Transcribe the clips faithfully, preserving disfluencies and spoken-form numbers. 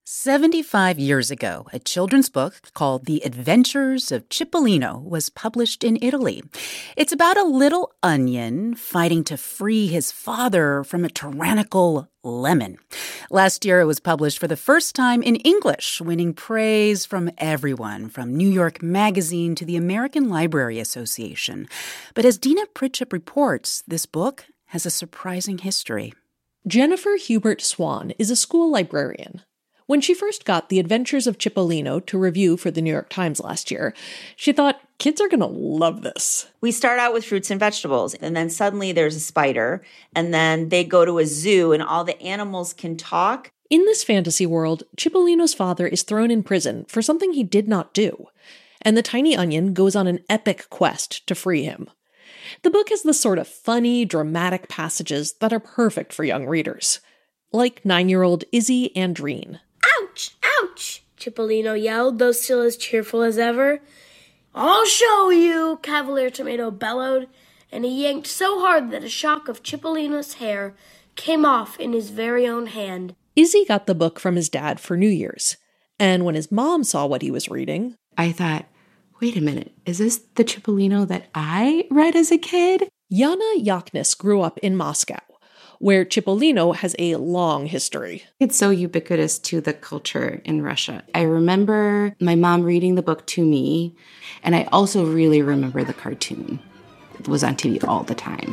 seventy-five years ago, a children's book called The Adventures of Cipollino was published in Italy. It's about a little onion fighting to free his father from a tyrannical lemon. Last year, it was published for the first time in English, winning praise from everyone, from New York Magazine to the American Library Association. But as Dina Pritchett reports, this book has a surprising history. Jennifer Hubert Swan is a school librarian. When she first got The Adventures of Cipollino to review for the New York Times last year, she thought, kids are going to love this. We start out with fruits and vegetables, and then suddenly there's a spider, and then they go to a zoo, and all the animals can talk. In this fantasy world, Cipollino's father is thrown in prison for something he did not do, and the tiny onion goes on an epic quest to free him. The book has the sort of funny, dramatic passages that are perfect for young readers, like nine-year-old Izzy Andreen. Ouch! Ouch! Cipollino yelled, though still as cheerful as ever. I'll show you, Cavalier Tomato bellowed, and he yanked so hard that a shock of Cipollino's hair came off in his very own hand. Izzy got the book from his dad for New Year's, and when his mom saw what he was reading, I thought, wait a minute, is this the Cipollino that I read as a kid? Yana Yaknis grew up in Moscow, where Cipollino has a long history. It's so ubiquitous to the culture in Russia. I remember my mom reading the book to me, and I also really remember the cartoon. It was on T V all the time.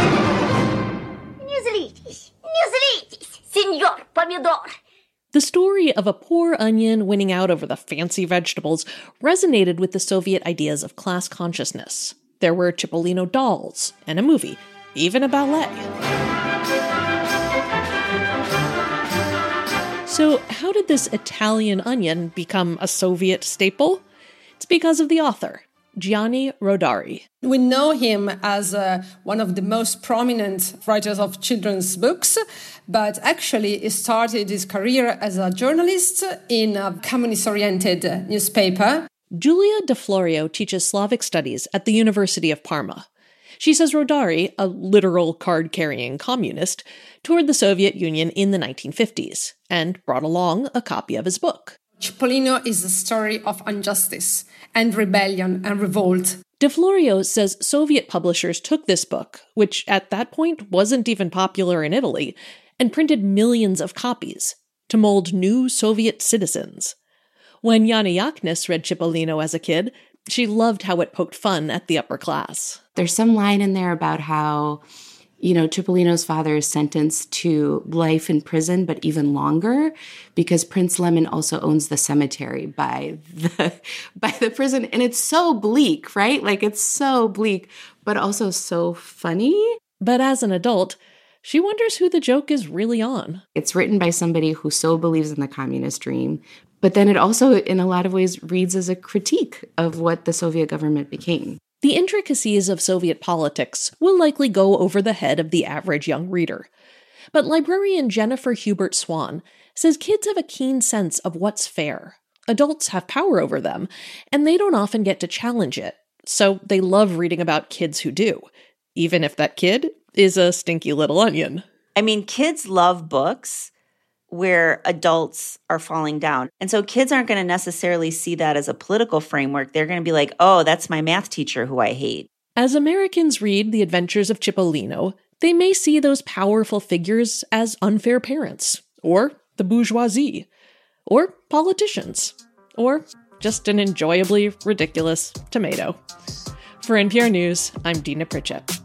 Senor Pomidor. The story of a poor onion winning out over the fancy vegetables resonated with the Soviet ideas of class consciousness. There were Cipollino dolls and a movie, even a ballet. So how did this Italian onion become a Soviet staple? It's because of the author, Gianni Rodari. We know him as uh, one of the most prominent writers of children's books, but actually he started his career as a journalist in a communist-oriented newspaper. Giulia De Florio teaches Slavic studies at the University of Parma. She says Rodari, a literal card-carrying communist, toured the Soviet Union in the nineteen fifties and brought along a copy of his book. Cipollino is a story of injustice and rebellion and revolt. De Florio says Soviet publishers took this book, which at that point wasn't even popular in Italy, and printed millions of copies to mold new Soviet citizens. When Yana Yaknis read Cipollino as a kid, she loved how it poked fun at the upper class. There's some line in there about how, you know, Cipollino's father is sentenced to life in prison, but even longer, because Prince Lemon also owns the cemetery by the by the prison. And it's so bleak, right? Like, it's so bleak, but also so funny. But as an adult, she wonders who the joke is really on. It's written by somebody who so believes in the communist dream, but then it also, in a lot of ways, reads as a critique of what the Soviet government became. The intricacies of Soviet politics will likely go over the head of the average young reader. But librarian Jennifer Hubert Swan says kids have a keen sense of what's fair. Adults have power over them, and they don't often get to challenge it. So they love reading about kids who do, even if that kid is a stinky little onion. I mean, kids love books where adults are falling down. And so kids aren't going to necessarily see that as a political framework. They're going to be like, oh, that's my math teacher who I hate. As Americans read The Adventures of Cipollino, they may see those powerful figures as unfair parents, or the bourgeoisie, or politicians, or just an enjoyably ridiculous tomato. For N P R News, I'm Dina Pritchett.